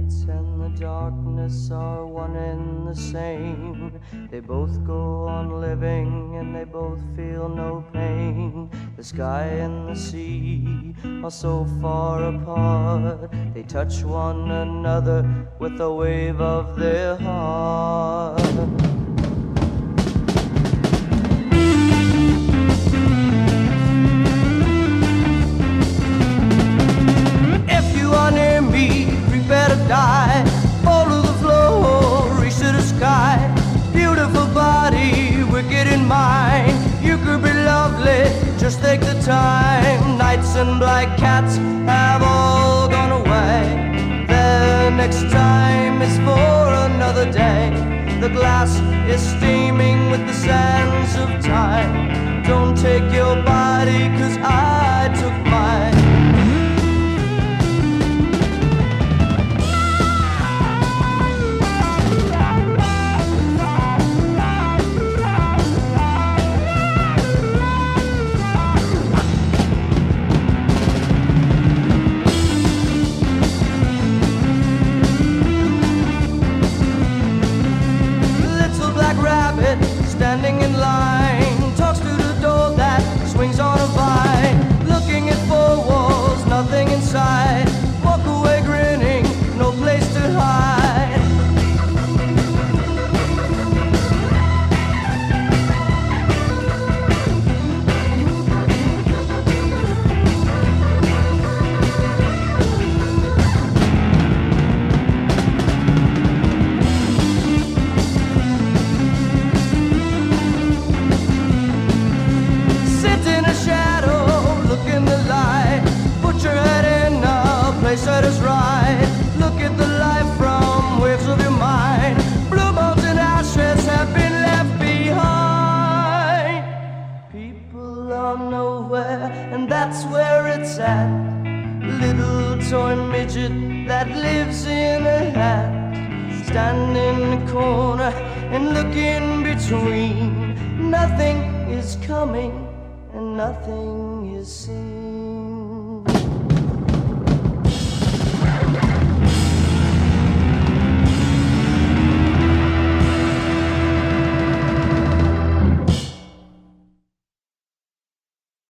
lights and the darkness are one and the same. They both go on living and they both feel no pain. The sky and the sea are so far apart. They touch one another with a wave of their heart. Die, fall to the floor, reach to the sky. Beautiful body, wicked in mind. You could be lovely, just take the time. Knights and black cats have all gone away. Their next time is for another day. The glass is steaming with the sands of time. Don't take your body, 'cause I took mine. Standing in line, talks to the door that swings on a vine. Looking at four walls, nothing inside. Walk away grinning, no place to hide. Set us right. Look at the life from waves of your mind. Blue bones and ashes have been left behind. People are nowhere, and that's where it's at. Little toy midget that lives in a hat. Stand in the corner and look in between. Nothing is coming and nothing is seen.